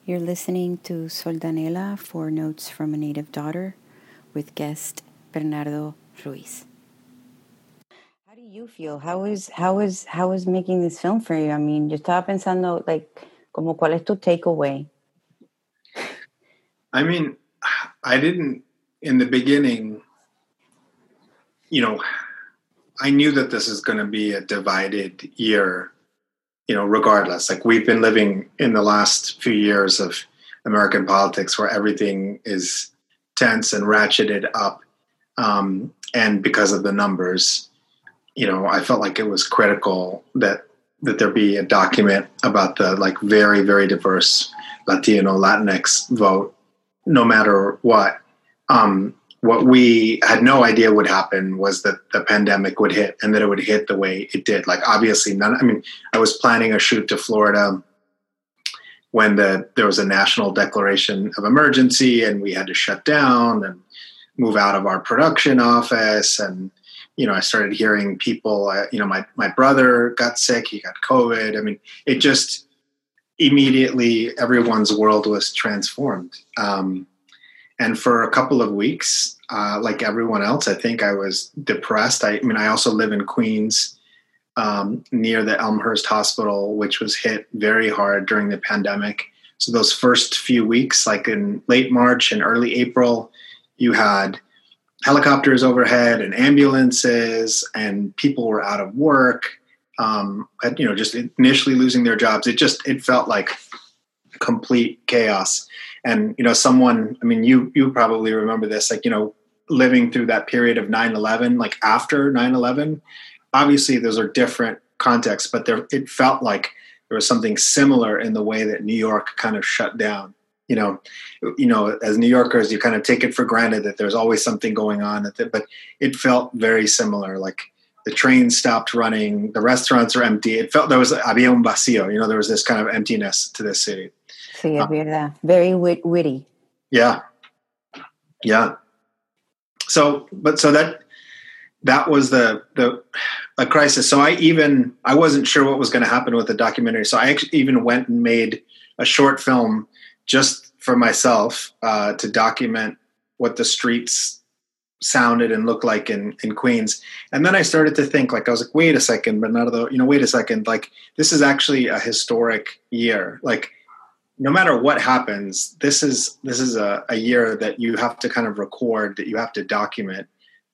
You're listening to Soldanela for Notes from a Native Daughter with guest Bernardo Ruiz. How do you feel? How is making this film for you? I mean, yo estaba pensando, como cuál es tu takeaway? I mean, I didn't, in the beginning, I knew that this is going to be a divided year, regardless. Like, we've been living in the last few years of American politics where everything is tense and ratcheted up. And because of the numbers, I felt like it was critical that there be a document about the very, very diverse Latino, Latinx vote, no matter what. What we had no idea would happen was that the pandemic would hit, and that it would hit the way it did. Obviously I was planning a shoot to Florida when there was a national declaration of emergency, and we had to shut down and move out of our production office. And, I started hearing people, my brother got sick, he got COVID. I mean, it just immediately, everyone's world was transformed. And for a couple of weeks, like everyone else, I think I was depressed. I also live in Queens, near the Elmhurst Hospital, which was hit very hard during the pandemic. So those first few weeks, like in late March and early April, you had helicopters overhead and ambulances, and people were out of work, just initially losing their jobs. It felt like complete chaos. And, you probably remember this, living through that period of 9/11, after 9/11, obviously those are different contexts, but it felt like there was something similar in the way that New York kind of shut down. As New Yorkers, you kind of take it for granted that there's always something going on, but it felt very similar. Like, the trains stopped running, the restaurants are empty. It felt there was había un vacío. There was this kind of emptiness to this city. Sí, es verdad. Very witty. Yeah. So that was a crisis. So I wasn't sure what was going to happen with the documentary. So I actually even went and made a short film just for myself, to document what the streets sounded and looked like in Queens. And then I started to think, I was like, wait a second, Bernardo, this is actually a historic year. No matter what happens, this is a year that you have to kind of record, that you have to document.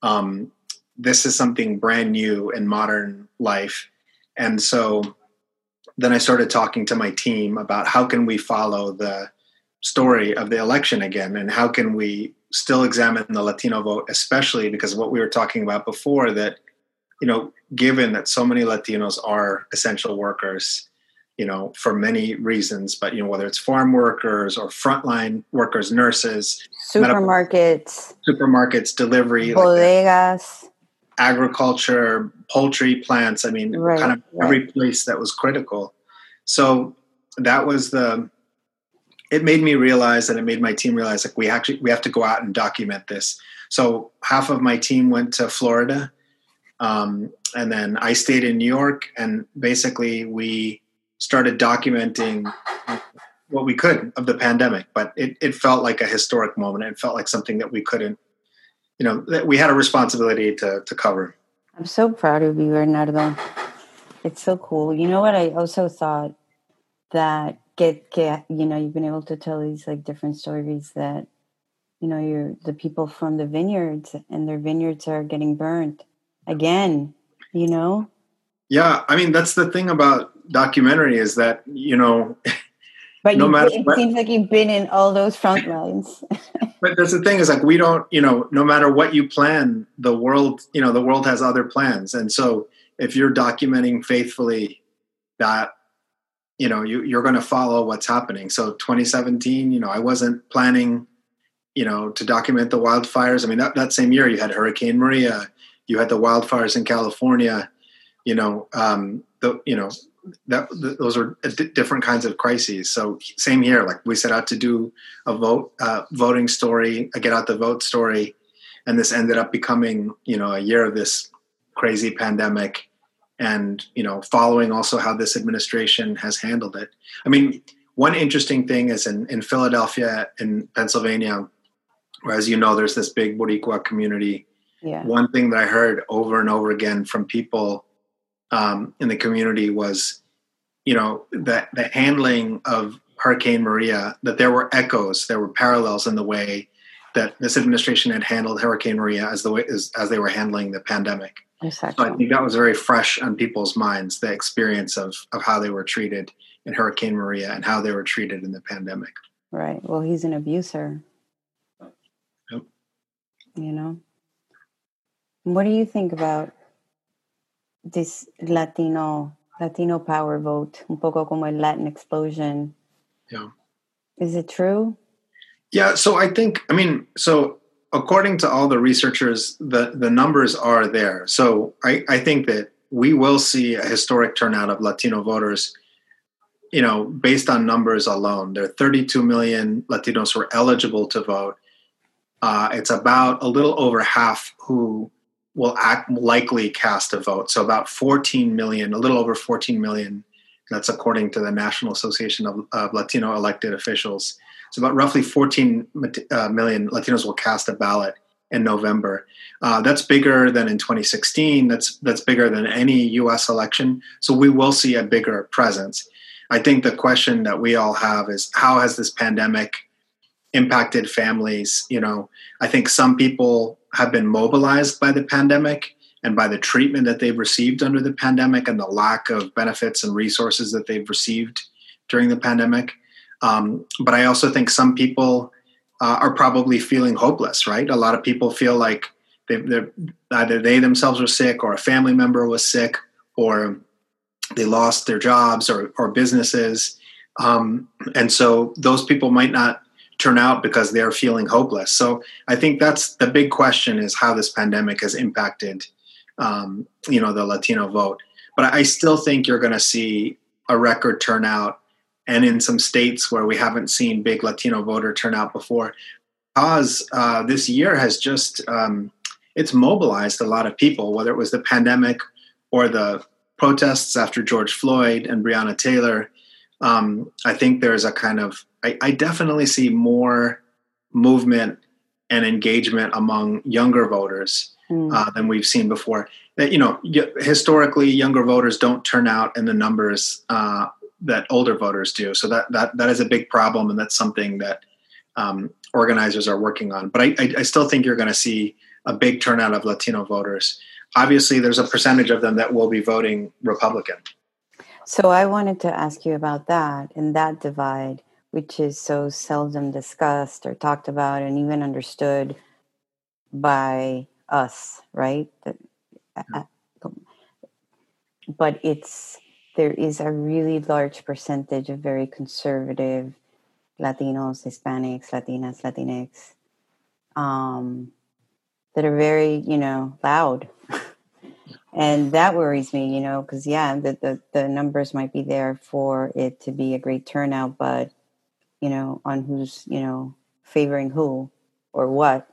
This is something brand new in modern life. And so then I started talking to my team about how can we follow the story of the election again, and how can we still examine the Latino vote, especially because of what we were talking about before, that, given that so many Latinos are essential workers, for many reasons, but, whether it's farm workers or frontline workers, nurses, supermarkets, delivery, bodegas, agriculture, poultry plants. Every place that was critical. So that was it made me realize, and it made my team realize, we have to go out and document this. So half of my team went to Florida, and then I stayed in New York, and basically we started documenting what we could of the pandemic. But it felt like a historic moment. It felt like something that we couldn't, that we had a responsibility to cover. I'm so proud of you, Bernardo. It's so cool. You know what? I also thought that you've been able to tell these different stories that, you're the people from the vineyards, and their vineyards are getting burnt again, Yeah. That's the thing about documentary, is that, but it seems like you've been in all those front lines. But that's the thing, is we don't, no matter what you plan, the world has other plans. And so if you're documenting faithfully that, you're going to follow what's happening. So 2017, I wasn't planning, to document the wildfires. That same year you had Hurricane Maria, you had the wildfires in California, those are different kinds of crises. So same here, we set out to do a voting story, a get out the vote story. And this ended up becoming, a year of this crazy pandemic, and, following also how this administration has handled it. one interesting thing is in Philadelphia, in Pennsylvania, where, as you know, there's this big Boricua community. Yeah. One thing that I heard over and over again from people in the community was, that the handling of Hurricane Maria, that there were echoes, there were parallels in the way that this administration had handled Hurricane Maria as they were handling the pandemic. Exactly. So I think that was very fresh on people's minds, the experience of how they were treated in Hurricane Maria and how they were treated in the pandemic. Right. Well, he's an abuser. Yep. What do you think about this Latino power vote? Un poco como el Latin explosion. Yeah. Is it true? Yeah. So according to all the researchers, the numbers are there. So I think that we will see a historic turnout of Latino voters, based on numbers alone. There are 32 million Latinos who are eligible to vote. It's about a little over half who will likely cast a vote. So about 14 million, a little over 14 million. That's according to the National Association of Latino Elected Officials. So about roughly 14 million Latinos will cast a ballot in November. That's bigger than in 2016. That's bigger than any U.S. election. So we will see a bigger presence. I think the question that we all have is, how has this pandemic impacted families? I think some people have been mobilized by the pandemic and by the treatment that they've received under the pandemic and the lack of benefits and resources that they've received during the pandemic. But I also think some people are probably feeling hopeless, right? A lot of people feel like either they themselves were sick, or a family member was sick, or they lost their jobs or businesses. And so those people might not turn out because they're feeling hopeless. So I think that's the big question, is how this pandemic has impacted, the Latino vote. But I still think you're going to see a record turnout, and in some states where we haven't seen big Latino voter turnout before, because this year has just, it's mobilized a lot of people, whether it was the pandemic or the protests after George Floyd and Breonna Taylor. I think there's a kind of, I definitely see more movement and engagement among younger voters than we've seen before. That, historically, younger voters don't turn out in the numbers that older voters do. So that is a big problem, and that's something that organizers are working on. But I still think you're going to see a big turnout of Latino voters. Obviously, there's a percentage of them that will be voting Republican. So I wanted to ask you about that and that divide, which is so seldom discussed or talked about and even understood by us, right? But there is a really large percentage of very conservative Latinos, Hispanics, Latinas, Latinx that are very, loud. And that worries me, because, the numbers might be there for it to be a great turnout, but, on who's, favoring who or what.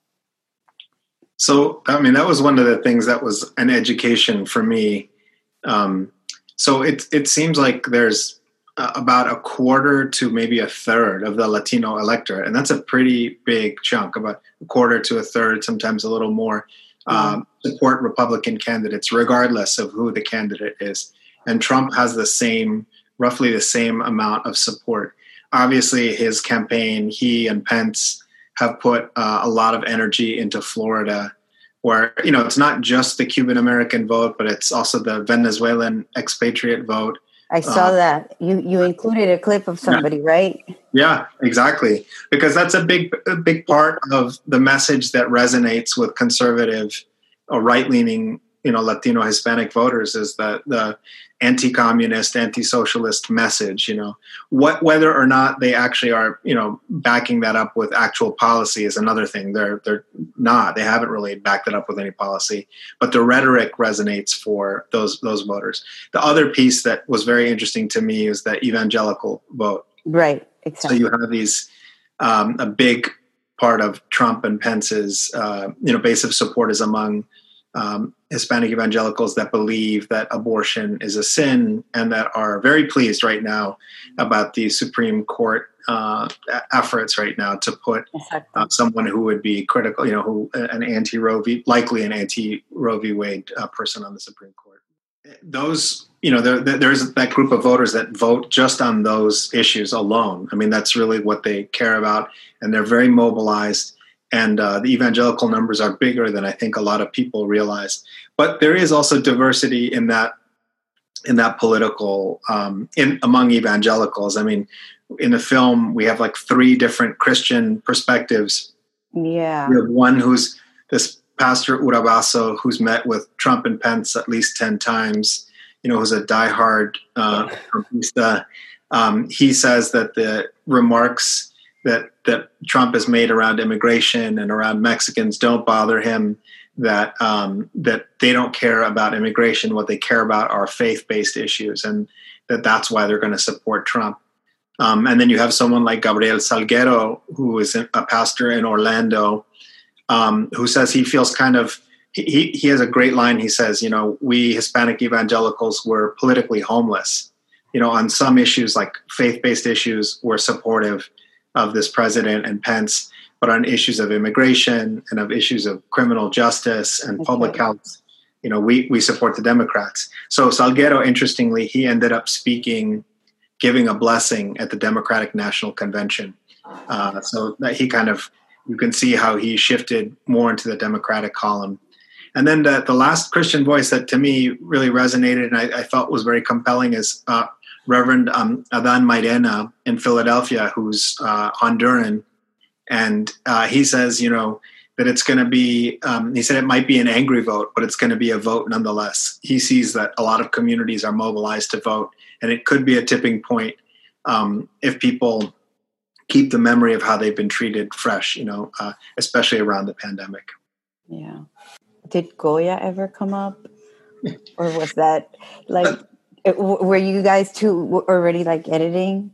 So, that was one of the things that was an education for me. So it seems like there's about a quarter to maybe a third of the Latino electorate, and that's a pretty big chunk, about a quarter to a third, sometimes a little more, support Republican candidates, regardless of who the candidate is. And Trump has roughly the same amount of support. Obviously, his campaign, he and Pence have put a lot of energy into Florida, where, it's not just the Cuban American vote, but it's also the Venezuelan expatriate vote. I saw that. You included a clip of somebody, right? Yeah, exactly. Because that's a big part of the message that resonates with conservative or right-leaning, Latino Hispanic voters, is that the anti-communist, anti-socialist message. Whether or not they actually are, backing that up with actual policy is another thing. They're not. They haven't really backed it up with any policy. But the rhetoric resonates for those voters. The other piece that was very interesting to me is that evangelical vote. Right. Exactly. So you have these a big part of Trump and Pence's base of support is among Hispanic evangelicals that believe that abortion is a sin and that are very pleased right now about the Supreme Court efforts right now to put someone who would be critical, who an anti-Roe v. likely an anti-Roe v. Wade person on the Supreme Court. Those, there's that group of voters that vote just on those issues alone. I mean, that's really what they care about, and they're very mobilized. And the evangelical numbers are bigger than I think a lot of people realize. But there is also diversity in that political among evangelicals. I mean, in the film, we have like 3 different Christian perspectives. Yeah, we have one who's this Pastor Urabaso, who's met with Trump and Pence at least 10 times. Who's a diehard Trumpista. He says that the remarks that Trump has made around immigration and around Mexicans don't bother him, that they don't care about immigration. What they care about are faith-based issues, and that's why they're going to support Trump. And then you have someone like Gabriel Salguero, who is a pastor in Orlando, who says he feels he has a great line. He says, we Hispanic evangelicals were politically homeless. On some issues like faith-based issues, we're supportive of this president and Pence, but on issues of immigration and of issues of criminal justice and public health, we support the Democrats. So Salguero, interestingly, he ended up giving a blessing at the Democratic National Convention. So that you can see how he shifted more into the Democratic column. And then the last Christian voice that to me really resonated and I thought was very compelling is Reverend Adan Mairena in Philadelphia, who's Honduran. And he says, that it's going to be, he said it might be an angry vote, but it's going to be a vote nonetheless. He sees that a lot of communities are mobilized to vote, and it could be a tipping point if people keep the memory of how they've been treated fresh, especially around the pandemic. Yeah. Did Goya ever come up? Or was that were you guys two already editing?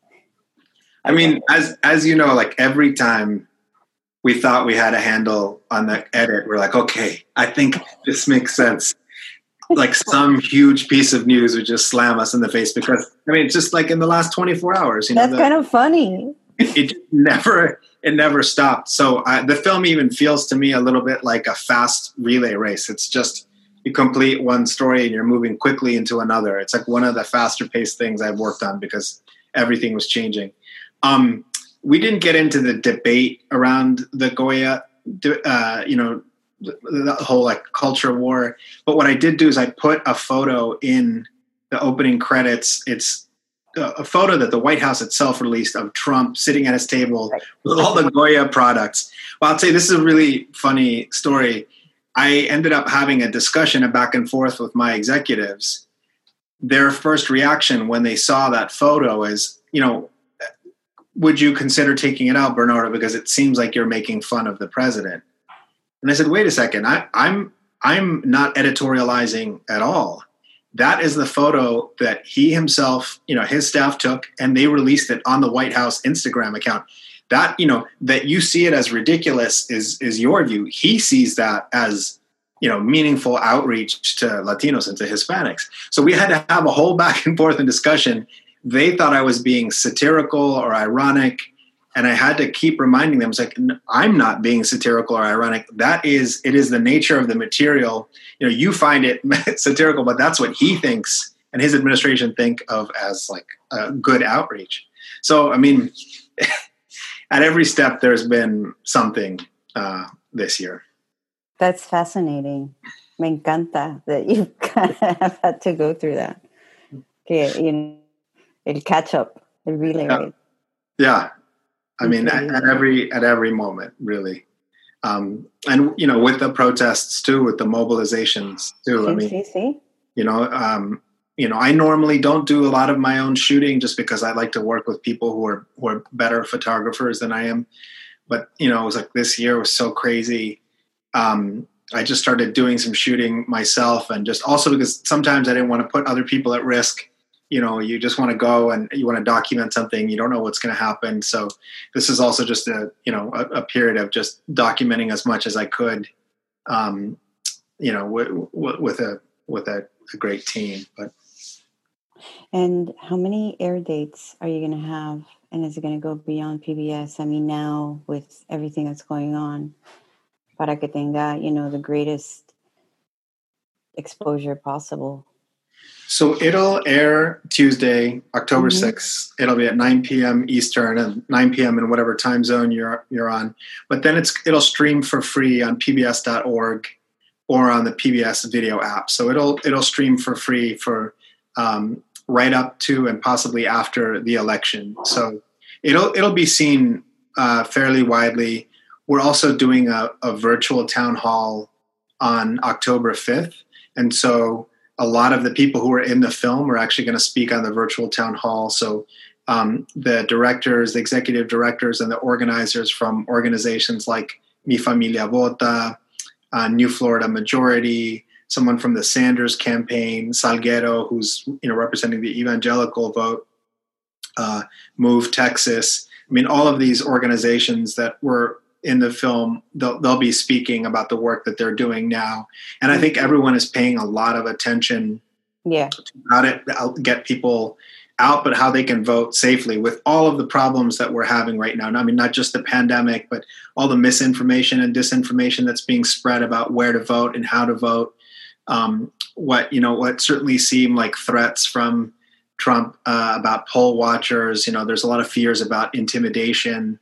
I mean, as you know, every time we thought we had a handle on the edit, we're like, okay, I think this makes sense. Some huge piece of news would just slam us in the face because, it's just in the last 24 hours. That's kind of funny. It never stopped. So the film even feels to me a little bit like a fast relay race. It's just, you complete one story and you're moving quickly into another. It's one of the faster paced things I've worked on because everything was changing. We didn't get into the debate around the Goya, the whole culture war. But what I did do is I put a photo in the opening credits. It's a photo that the White House itself released of Trump sitting at his table with all the Goya products. Well, I'll tell you, this is a really funny story. I ended up having a discussion back and forth with my executives. Their first reaction when they saw that photo is, would you consider taking it out, Bernardo, because it seems like you're making fun of the president? And I said, wait a second, I'm not editorializing at all. That is the photo that he himself, his staff took, and they released it on the White House Instagram account. That, that you see it as ridiculous is your view. He sees that as, meaningful outreach to Latinos and to Hispanics. So we had to have a whole back and forth and discussion. They thought I was being satirical or ironic, and I had to keep reminding them, I'm not being satirical or ironic. It is the nature of the material. You find it satirical, but that's what he thinks and his administration think of as a good outreach. So, at every step, there's been something this year. That's fascinating. Me encanta that you have had to go through that. Okay, it'll catch up. It really is. Yeah. At every moment, really. And, with the protests too, with the mobilizations too. I normally don't do a lot of my own shooting just because I like to work with people who are better photographers than I am. But, it was this year was so crazy. I just started doing some shooting myself, and just also because sometimes I didn't want to put other people at risk. You just want to go and you want to document something. You don't know what's going to happen. So this is also just a period of just documenting as much as I could, with a great team. But And how many air dates are you going to have? And is it going to go beyond PBS? I mean, now with everything that's going on, para que tenga, the greatest exposure possible. So it'll air Tuesday, October 6th. It'll be at 9 p.m. Eastern and 9 p.m. in whatever time zone you're on. But then it'll stream for free on pbs.org or on the PBS video app. So it'll stream for free for right up to and possibly after the election. So it'll be seen fairly widely. We're also doing a virtual town hall on October 5th. And so a lot of the people who are in the film are actually going to speak on the virtual town hall. So the directors, the executive directors, and the organizers from organizations like Mi Familia Vota, New Florida Majority, someone from the Sanders campaign, Salguero, who's representing the evangelical vote, Move Texas. I mean, all of these organizations that were in the film, they'll be speaking about the work that they're doing now. And I think everyone is paying a lot of attention to how to get people out, but how they can vote safely with all of the problems that we're having right now. I mean, not just the pandemic, but all the misinformation and disinformation that's being spread about where to vote and how to vote. What certainly seem like threats from Trump about poll watchers. There's a lot of fears about intimidation.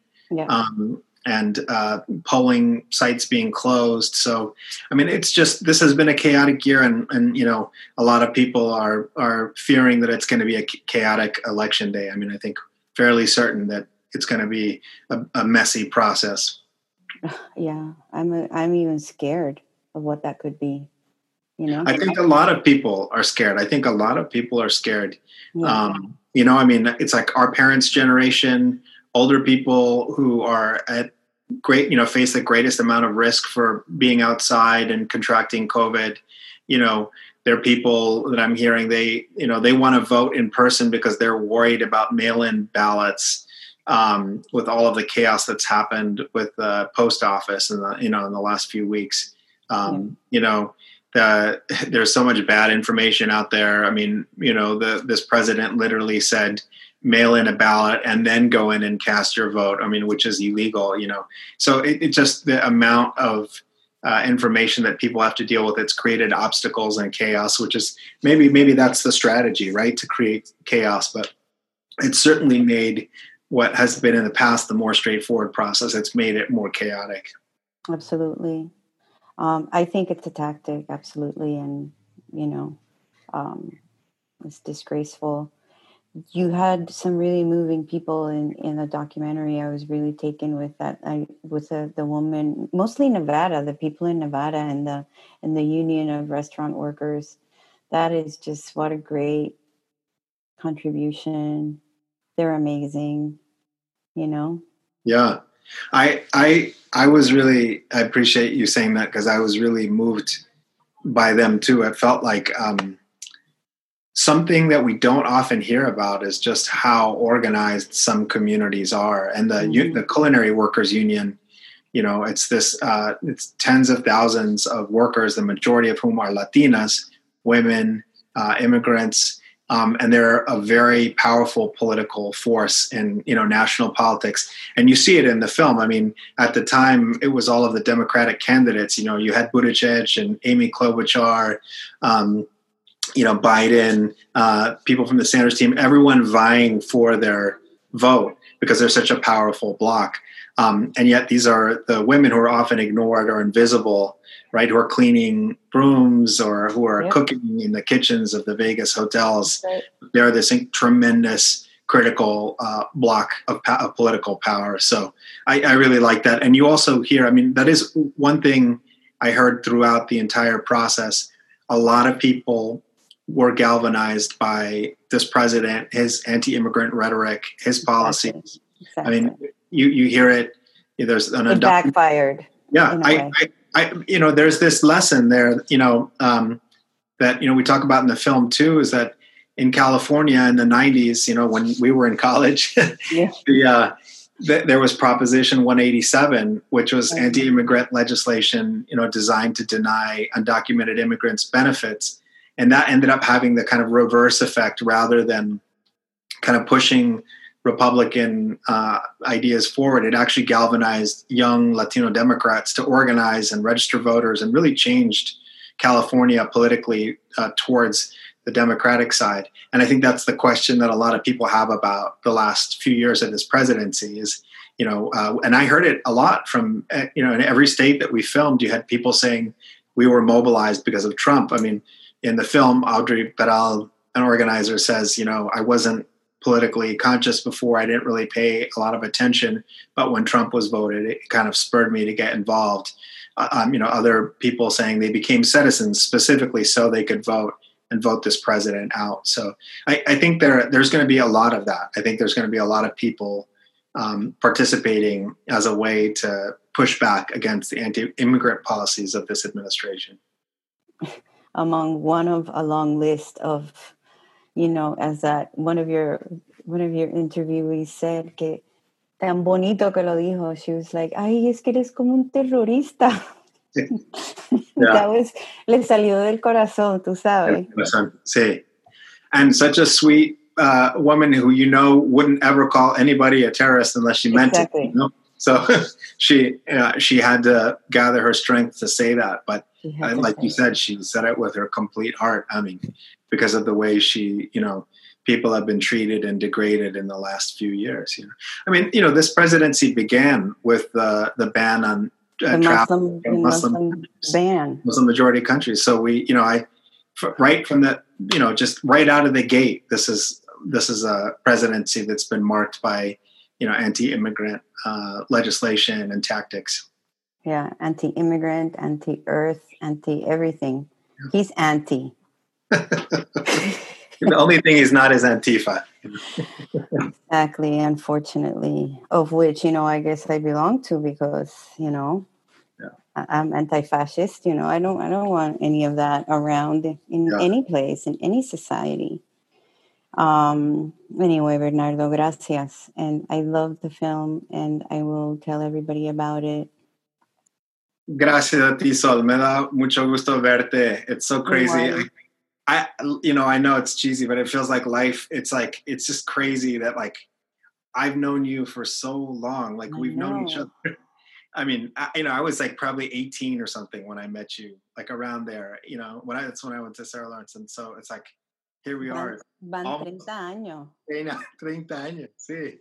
And polling sites being closed. So, I mean, it's just, this has been a chaotic year, and a lot of people are fearing that it's going to be a chaotic election day. I mean, I think fairly certain that it's going to be a messy process. Yeah, I'm even scared of what that could be. I think a lot of people are scared. Yeah. I mean, it's like our parents' generation. Older people who are at face the greatest amount of risk for being outside and contracting COVID. There are people that I'm hearing, they want to vote in person because they're worried about mail-in ballots with all of the chaos that's happened with the post office in the last few weeks. There's so much bad information out there. I mean, this president literally said, mail in a ballot and then go in and cast your vote. I mean, which is illegal, So it just, the amount of information that people have to deal with, it's created obstacles and chaos, which is maybe that's the strategy, right? To create chaos, but it's certainly made what has been in the past the more straightforward process. It's made it more chaotic. Absolutely. I think it's a tactic, absolutely. And, it's disgraceful. You had some really moving people in the documentary. I was really taken with that. With the woman, mostly Nevada, the people in Nevada and the Union of Restaurant Workers. That is just, what a great contribution. They're amazing, Yeah, I appreciate you saying that, because I was really moved by them too. It felt like something that we don't often hear about is just how organized some communities are. And the Culinary Workers Union, it's tens of thousands of workers, the majority of whom are Latinas, women, immigrants, and they're a very powerful political force in national politics. And you see it in the film. I mean, at the time, it was all of the Democratic candidates. You had Buttigieg and Amy Klobuchar, Biden, people from the Sanders team, everyone vying for their vote because they're such a powerful bloc. And yet these are the women who are often ignored or invisible, right? Who are cleaning brooms or who are cooking in the kitchens of the Vegas hotels. Right. They're this tremendous critical block of political power. So I really like that. And you also hear, I mean, that is one thing I heard throughout the entire process. A lot of people were galvanized by this president, his anti-immigrant rhetoric, his policies. Exactly. I mean, you hear it. There's it backfired. Yeah, there's this lesson there. That we talk about in the film too, is that in California in the 90s, when we were in college, there was Proposition 187, which was anti-immigrant legislation, designed to deny undocumented immigrants benefits, and that ended up having the kind of reverse effect. Rather than kind of pushing Republican ideas forward, it actually galvanized young Latino Democrats to organize and register voters, and really changed California politically towards the Democratic side. And I think that's the question that a lot of people have about the last few years of this presidency is, and I heard it a lot from, in every state that we filmed, you had people saying we were mobilized because of Trump. I mean, in the film, Audrey Peral, an organizer, says, I wasn't politically conscious before. I didn't really pay a lot of attention, but when Trump was voted, it kind of spurred me to get involved. Other people saying they became citizens specifically so they could vote and vote this president out. So I think there's going to be a lot of that. I think there's going to be a lot of people participating as a way to push back against the anti-immigrant policies of this administration. Among a long list of, as that one of your interviewees said, que tan bonito que lo dijo. She was like, "Ay, es que eres como un terrorista." Yeah. That was, le salió del corazón, tú sabes. Sí. And such a sweet woman who, wouldn't ever call anybody a terrorist unless she meant it. So she had to gather her strength to say that. But like you said, she said it with her complete heart. I mean, because of the way she, people have been treated and degraded in the last few years. I mean, this presidency began with the ban on travel from Muslim ban, Muslim majority countries. So we, right from the, just right out of the gate, this is a presidency that's been marked by, anti-immigrant legislation and tactics. Yeah, anti-immigrant, anti-earth, anti-everything. He's anti. The only thing he's not is Antifa. Exactly, unfortunately, of which, I guess I belong to because, I'm anti-fascist. I don't want any of that around in any place, in any society. Anyway, Bernardo, gracias. And I love the film, and I will tell everybody about it. Gracias a ti, Sol. Me da mucho gusto verte. It's so crazy. I know it's cheesy, but it feels like life. It's just crazy that I've known you for so long. We've known each other. I mean, I was probably 18 or something when I met you, around there, that's when I went to Sarah Lawrence. And so it's here we are. Van 30 años. 30 años, sí.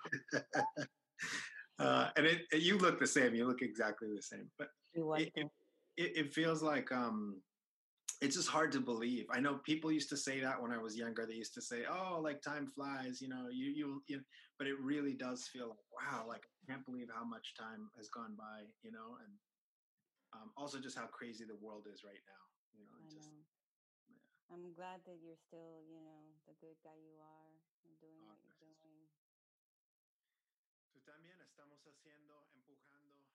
And you look the same. You look exactly the same. But it feels like it's just hard to believe. I know people used to say that when I was younger. They used to say, "Oh, time flies," you but it really does feel like, wow, I can't believe how much time has gone by, and also just how crazy the world is right now. I'm glad that you're still, the good guy you are and doing what you're doing. Tú también estamos empujando